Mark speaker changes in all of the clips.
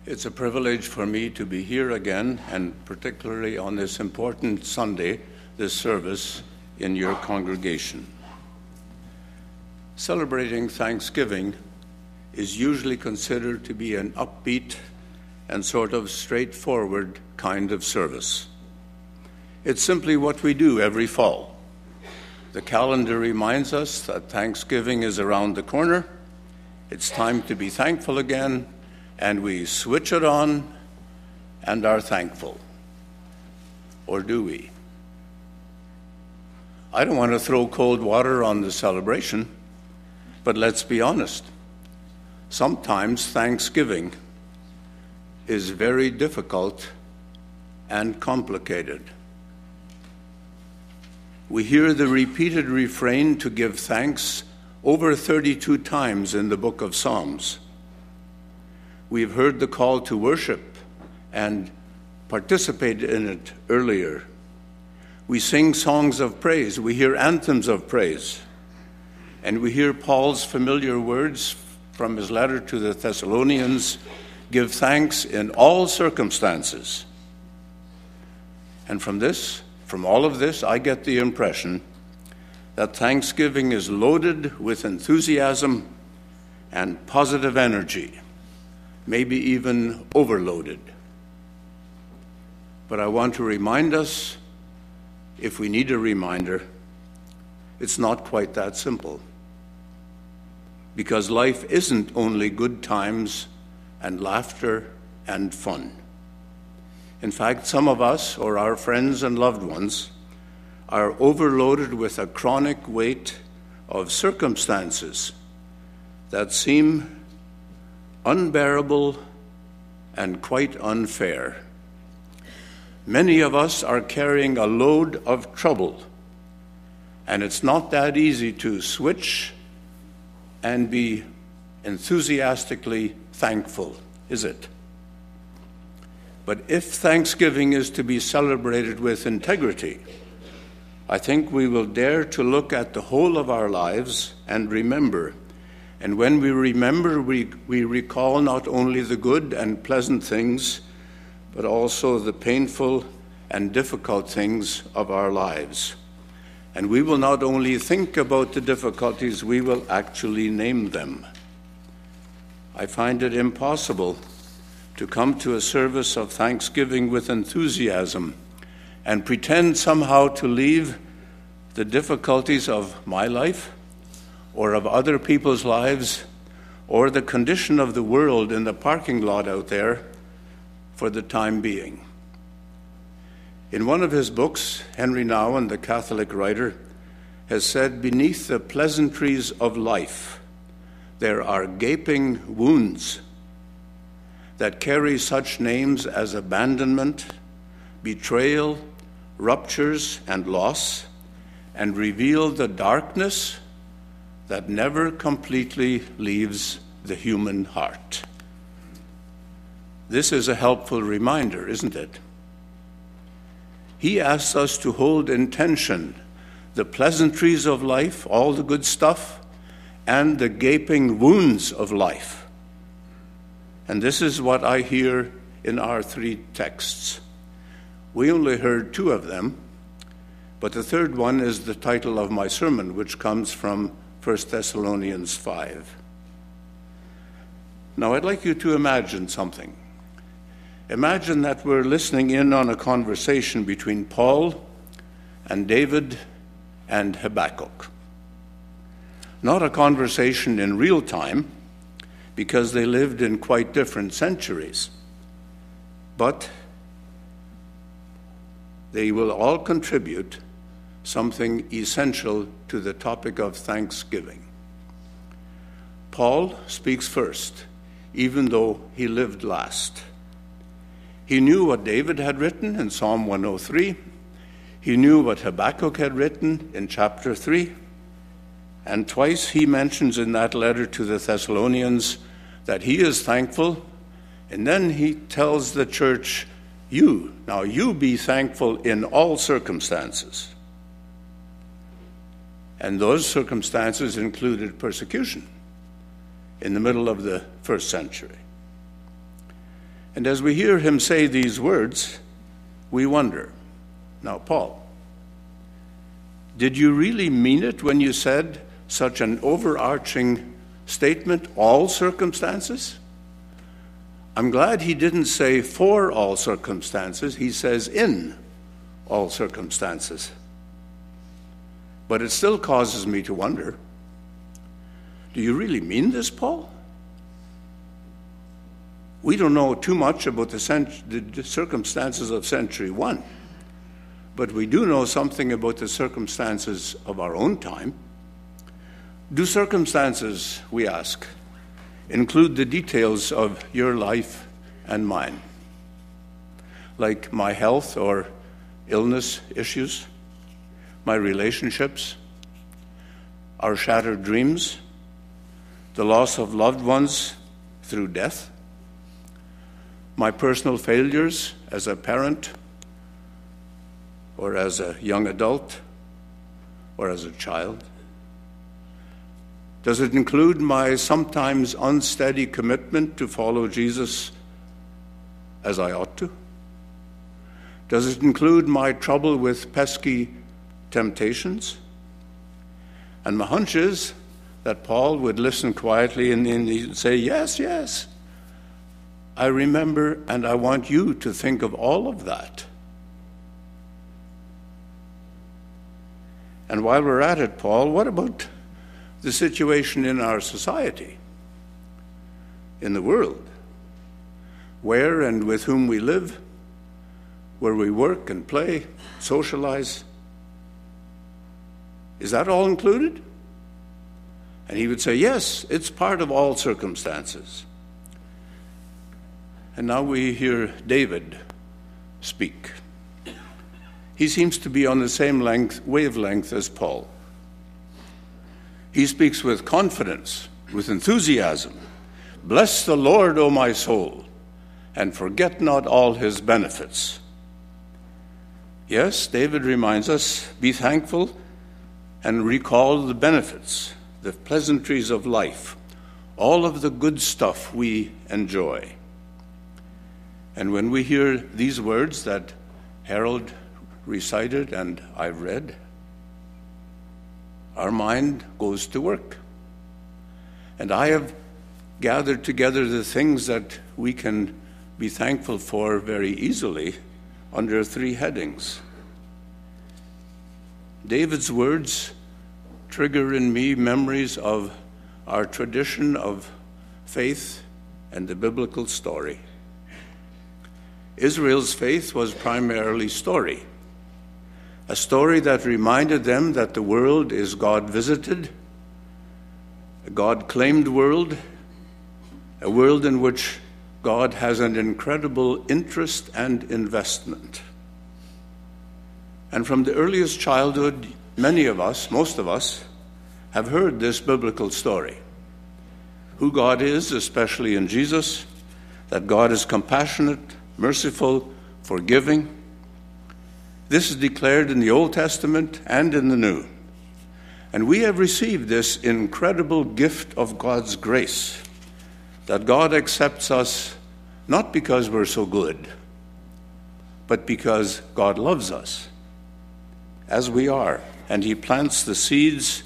Speaker 1: It's a privilege for me to be here again, and particularly on this important Sunday, this service in your congregation. Celebrating Thanksgiving is usually considered to be an upbeat and sort of straightforward kind of service. It's simply what we do every fall. The calendar reminds us that Thanksgiving is around the corner. It's time to be thankful again, and we switch it on and are thankful. Or do we? I don't want to throw cold water on the celebration, but let's be honest. Sometimes Thanksgiving is very difficult and complicated. We hear the repeated refrain to give thanks over 32 times in the book of Psalms. We've heard the call to worship and participate in it earlier. We sing songs of praise. We hear anthems of praise. And we hear Paul's familiar words from his letter to the Thessalonians, give thanks in all circumstances. And from all of this, I get the impression that Thanksgiving is loaded with enthusiasm and positive energy, maybe even overloaded. But I want to remind us, if we need a reminder, it's not quite that simple. Because life isn't only good times and laughter and fun. In fact, some of us, or our friends and loved ones, are overloaded with a chronic weight of circumstances that seem unbearable and quite unfair. Many of us are carrying a load of trouble, and it's not that easy to switch and be enthusiastically thankful, is it? But if Thanksgiving is to be celebrated with integrity, I think we will dare to look at the whole of our lives and remember. And when we remember, we recall not only the good and pleasant things, but also the painful and difficult things of our lives. And we will not only think about the difficulties, we will actually name them. I find it impossible to come to a service of Thanksgiving with enthusiasm and pretend somehow to leave the difficulties of my life or of other people's lives or the condition of the world in the parking lot out there for the time being. In one of his books, Henry Nouwen, the Catholic writer, has said, beneath the pleasantries of life, there are gaping wounds that carry such names as abandonment, betrayal, ruptures, and loss, and reveal the darkness that never completely leaves the human heart. This is a helpful reminder, isn't it? He asks us to hold in tension the pleasantries of life, all the good stuff, and the gaping wounds of life. And this is what I hear in our three texts. We only heard two of them, but the third one is the title of my sermon, which comes from 1 Thessalonians 5. Now, I'd like you to imagine something. Imagine that we're listening in on a conversation between Paul and David and Habakkuk. Not a conversation in real time, because they lived in quite different centuries. But they will all contribute something essential to the topic of Thanksgiving. Paul speaks first, even though he lived last. He knew what David had written in Psalm 103. He knew what Habakkuk had written in chapter 3. And twice he mentions in that letter to the Thessalonians that he is thankful. And then he tells the church, you be thankful in all circumstances. And those circumstances included persecution in the middle of the first century. And as we hear him say these words, we wonder, now, Paul, did you really mean it when you said such an overarching statement, all circumstances? I'm glad he didn't say for all circumstances. He says in all circumstances. But it still causes me to wonder, do you really mean this, Paul? We don't know too much about the circumstances of century 1, but we do know something about the circumstances of our own time. Do circumstances, we ask, include the details of your life and mine, like my health or illness issues, my relationships, our shattered dreams, the loss of loved ones through death, my personal failures as a parent or as a young adult or as a child? Does it include my sometimes unsteady commitment to follow Jesus as I ought to? Does it include my trouble with pesky temptations? And my hunch is that Paul would listen quietly and he'd say, yes, yes. I remember, and I want you to think of all of that. And while we're at it, Paul, what about the situation in our society, in the world, where and with whom we live, where we work and play, socialize? Is that all included? And he would say, yes, it's part of all circumstances. And now we hear David speak. He seems to be on the same wavelength as Paul. He speaks with confidence, with enthusiasm. Bless the Lord, O my soul, and forget not all his benefits. Yes, David reminds us, be thankful and recall the benefits, the pleasantries of life, all of the good stuff we enjoy. And when we hear these words that Harold recited and I've read, our mind goes to work. And I have gathered together the things that we can be thankful for very easily under 3 headings. David's words trigger in me memories of our tradition of faith and the biblical story. Israel's faith was primarily story, a story that reminded them that the world is God-visited, a God-claimed world, a world in which God has an incredible interest and investment. And from the earliest childhood, many of us, most of us, have heard this biblical story. Who God is, especially in Jesus, that God is compassionate, merciful, forgiving. This is declared in the Old Testament and in the New. And we have received this incredible gift of God's grace, that God accepts us not because we're so good, but because God loves us as we are. And he plants the seeds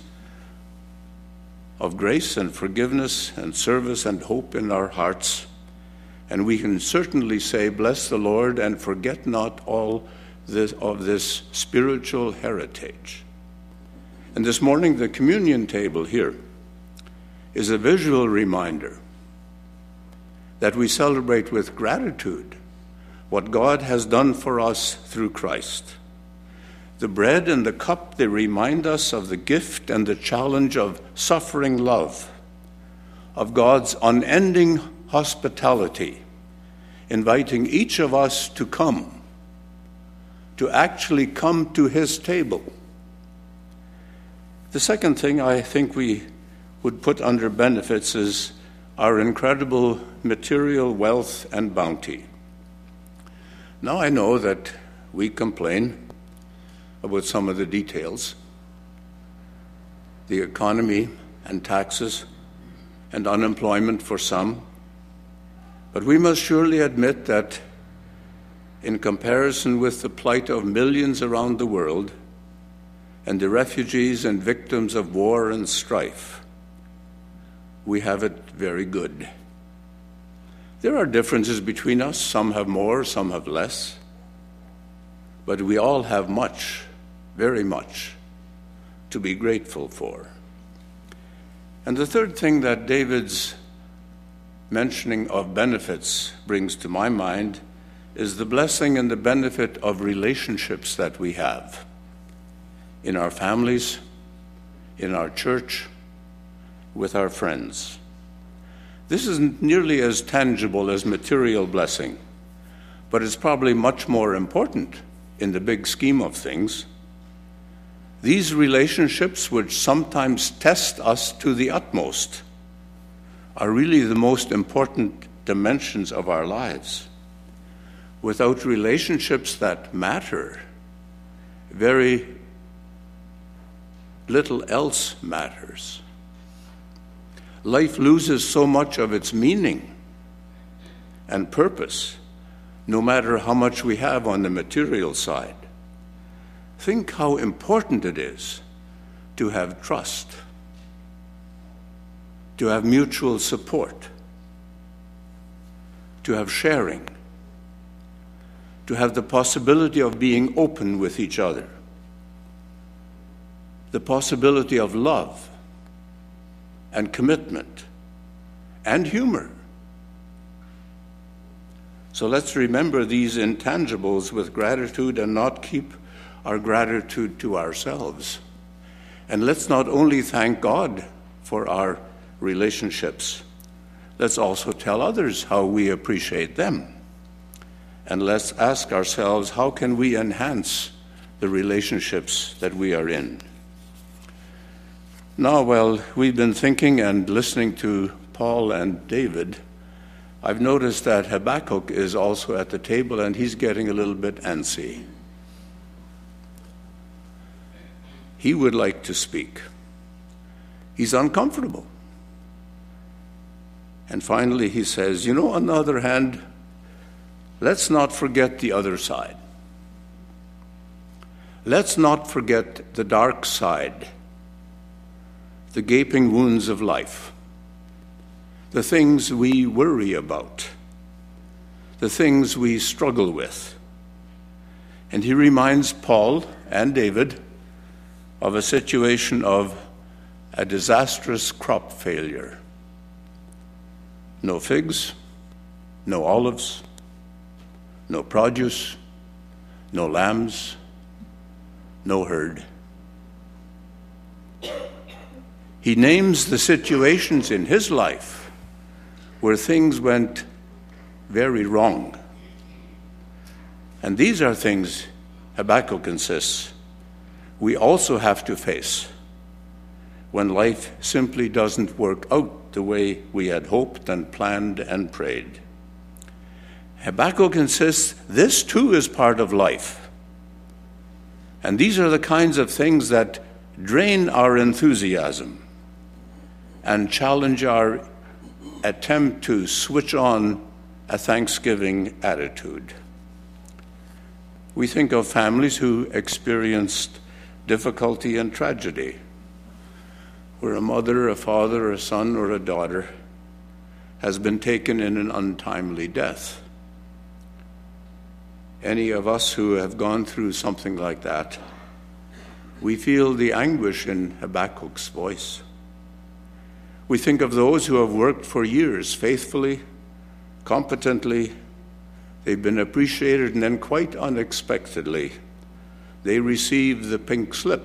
Speaker 1: of grace and forgiveness and service and hope in our hearts. And we can certainly say, bless the Lord and forget not all of this spiritual heritage. And this morning, the communion table here is a visual reminder that we celebrate with gratitude what God has done for us through Christ. The bread and the cup, they remind us of the gift and the challenge of suffering love, of God's unending hospitality, inviting each of us to come, to actually come to his table. The second thing I think we would put under benefits is our incredible material wealth and bounty. Now I know that we complain about some of the details, the economy and taxes and unemployment for some, But we must surely admit that in comparison with the plight of millions around the world and the refugees and victims of war and strife, we have it very good. There are differences between us. Some have more, some have less. But we all have much, very much, to be grateful for. And the third thing that David's mentioning of benefits brings to my mind is the blessing and the benefit of relationships that we have in our families, in our church, with our friends. This isn't nearly as tangible as material blessing, but it's probably much more important in the big scheme of things. These relationships, which sometimes test us to the utmost, are really the most important dimensions of our lives. Without relationships that matter, very little else matters. Life loses so much of its meaning and purpose, no matter how much we have on the material side. Think how important it is to have trust, to have mutual support, to have sharing, to have the possibility of being open with each other, the possibility of love and commitment and humor. So let's remember these intangibles with gratitude and not keep our gratitude to ourselves. And let's not only thank God for our relationships, let's also tell others how we appreciate them. And let's ask ourselves, how can we enhance the relationships that we are in? Now, while we've been thinking and listening to Paul and David, I've noticed that Habakkuk is also at the table, and he's getting a little bit antsy. He would like to speak. He's uncomfortable. And finally he says, on the other hand, let's not forget the other side. Let's not forget the dark side, the gaping wounds of life, the things we worry about, the things we struggle with. And he reminds Paul and David of a situation of a disastrous crop failure. No figs, no olives, no produce, no lambs, no herd. He names the situations in his life where things went very wrong. And these are things, Habakkuk insists, we also have to face when life simply doesn't work out the way we had hoped and planned and prayed. Habakkuk insists this too is part of life. And these are the kinds of things that drain our enthusiasm and challenge our attempt to switch on a Thanksgiving attitude. We think of families who experienced difficulty and tragedy, where a mother, a father, a son, or a daughter has been taken in an untimely death. Any of us who have gone through something like that, we feel the anguish in Habakkuk's voice. We think of those who have worked for years faithfully, competently. They've been appreciated, and then quite unexpectedly, they receive the pink slip,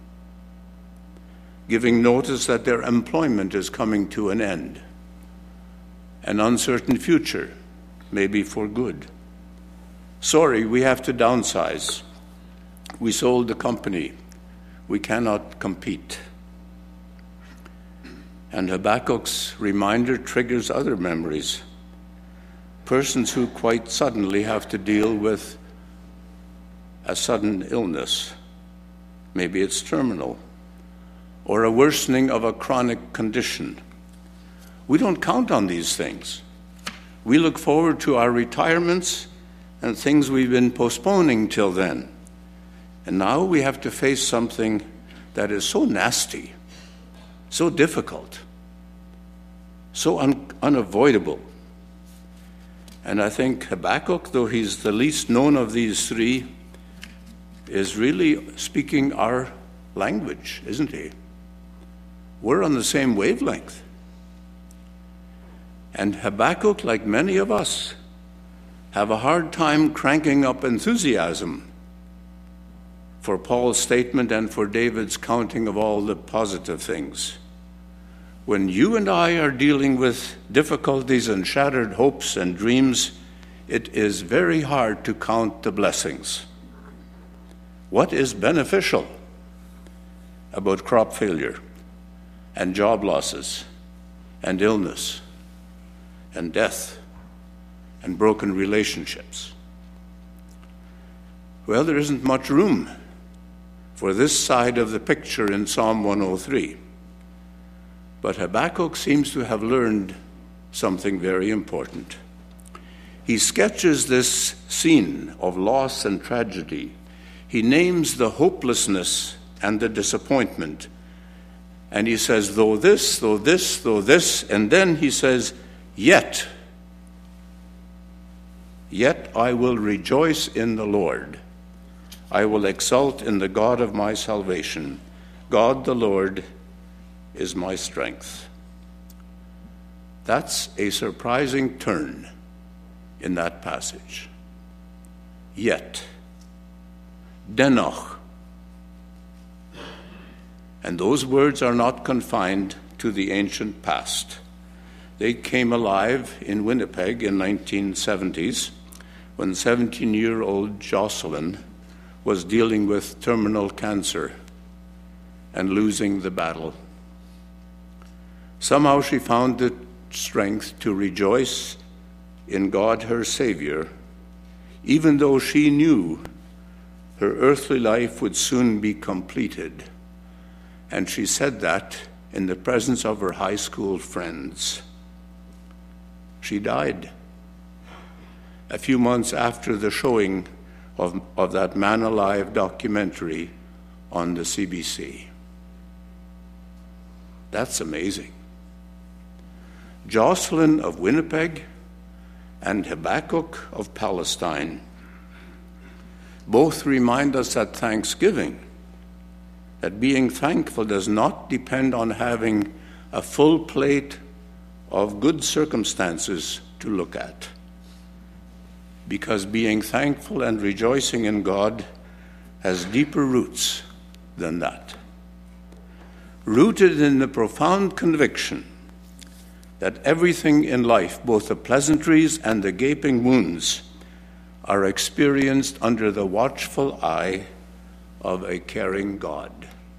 Speaker 1: giving notice that their employment is coming to an end. An uncertain future, maybe for good. Sorry, we have to downsize. We sold the company. We cannot compete. And Habakkuk's reminder triggers other memories. Persons who quite suddenly have to deal with a sudden illness. Maybe it's terminal, or a worsening of a chronic condition. We don't count on these things. We look forward to our retirements and things we've been postponing till then. And now we have to face something that is so nasty, so difficult, so unavoidable. And I think Habakkuk, though he's the least known of these three, is really speaking our language, isn't he? We're on the same wavelength. And Habakkuk, like many of us, have a hard time cranking up enthusiasm for Paul's statement and for David's counting of all the positive things. When you and I are dealing with difficulties and shattered hopes and dreams, it is very hard to count the blessings. What is beneficial about crop failure and job losses and illness and death and broken relationships? Well, there isn't much room for this side of the picture in Psalm 103. But Habakkuk seems to have learned something very important. He sketches this scene of loss and tragedy. He names the hopelessness and the disappointment. And he says, though this, though this, though this, and then he says, yet I will rejoice in the Lord. I will exult in the God of my salvation. God the Lord is my strength. That's a surprising turn in that passage. Yet, dennoch. And those words are not confined to the ancient past. They came alive in Winnipeg in 1970s when 17-year-old Jocelyn was dealing with terminal cancer and losing the battle. Somehow she found the strength to rejoice in God, her Savior, even though she knew her earthly life would soon be completed. And she said that in the presence of her high school friends. She died a few months after the showing of that Man Alive documentary on the CBC. That's amazing. Jocelyn of Winnipeg and Habakkuk of Palestine both remind us at Thanksgiving that being thankful does not depend on having a full plate of good circumstances to look at, because being thankful and rejoicing in God has deeper roots than that. Rooted in the profound conviction that everything in life, both the pleasantries and the gaping wounds, are experienced under the watchful eye of a caring God.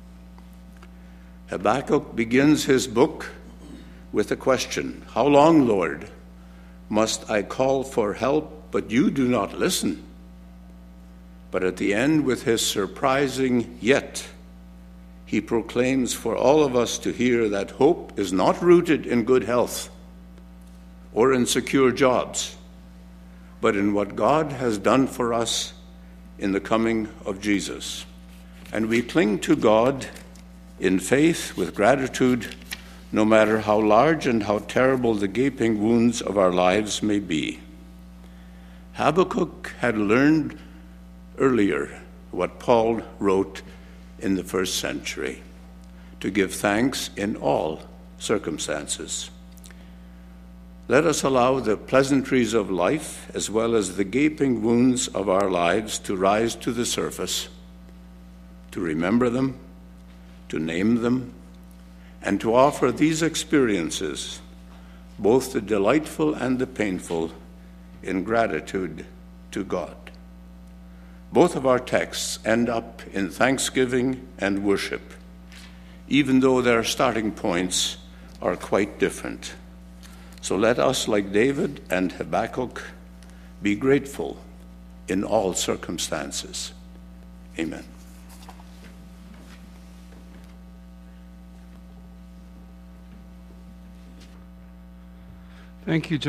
Speaker 1: Habakkuk begins his book with a question: how long, Lord, must I call for help, but you do not listen? But at the end, with his surprising yet, he proclaims for all of us to hear that hope is not rooted in good health or in secure jobs, but in what God has done for us in the coming of Jesus. And we cling to God in faith with gratitude, no matter how large and how terrible the gaping wounds of our lives may be. Habakkuk had learned earlier what Paul wrote in the first century: to give thanks in all circumstances. Let us allow the pleasantries of life, as well as the gaping wounds of our lives, to rise to the surface, to remember them, to name them, and to offer these experiences, both the delightful and the painful, in gratitude to God. Both of our texts end up in thanksgiving and worship, even though their starting points are quite different. So let us, like David and Habakkuk, be grateful in all circumstances. Amen.
Speaker 2: Thank you, John.